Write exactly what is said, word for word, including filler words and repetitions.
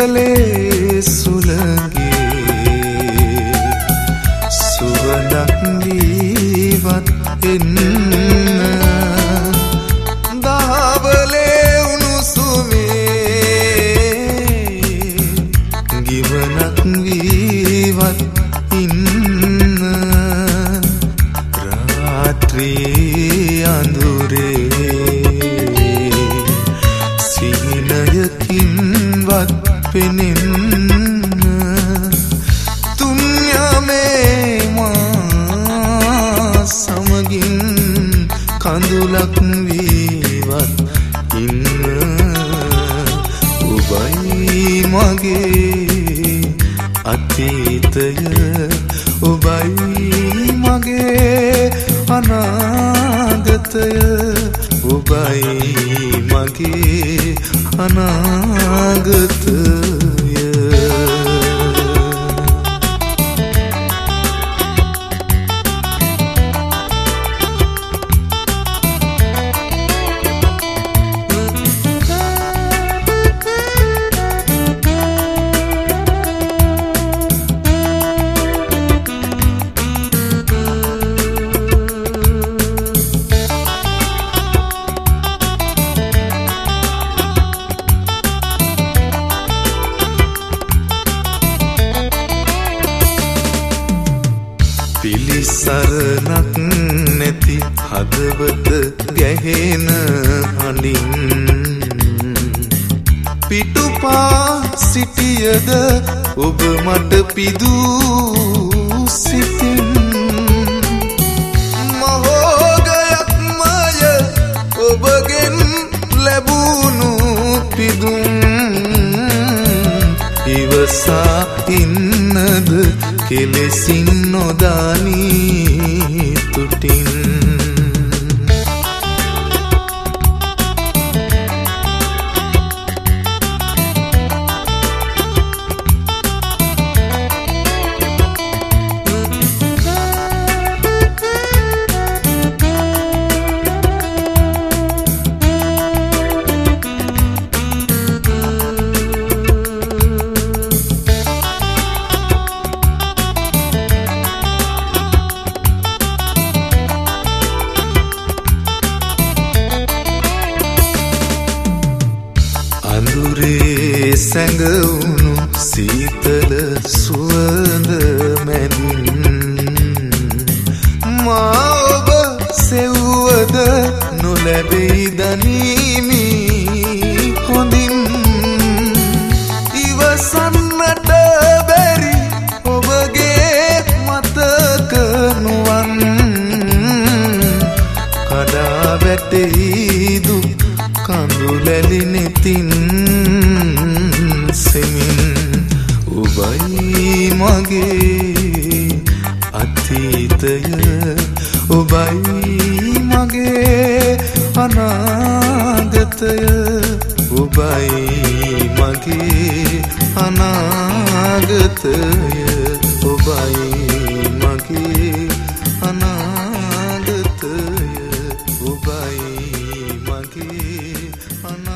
කළේ සුළගේ සුවඳක් වීවත් එන්න දහවලේ උණුසුමේ ගිවනක් වීවත් ඉන්න රාත්‍රී අඳුරේ සිහිනයකින්වත් පෙනෙන්න තුන් යමේ මා සමගින් කඳුලක් වීවත් ඉන්න ඔබයි මගේ අතීතය ඔබයි මගේ අනාගතය ඔබයි මගේ අනාගතය පිළිසරණක් නැති හදවත ගැහෙන හඬින් පිටුපා සිටියද ඔබ මට පිදූ සිතින් මහෝගයක්මය ඔබගෙන් ලැබුණු පිදුම් ඉවසා ඉන්නද කෙලෙසින් නොදානී තුටින් අඳුරේ සැඟවුණු සීතල සුවඳ මැදින් මා ඔබ සෙව්වද නොලැබෙයි දනීමි හොඳින් ඉවසන්නට බැරි ඔබගේ මතක නුවන් කඩා වැටෙයි දුක් කඳුලැලි නෙතින් සෙමින් ඔබයි මගේ අතීතය ඔබයි මගේ අනාගතය ඔබයි මගේ අනාගතය ඔබයි මගේ අනාගතය ඔබයි මගේ අනාගතය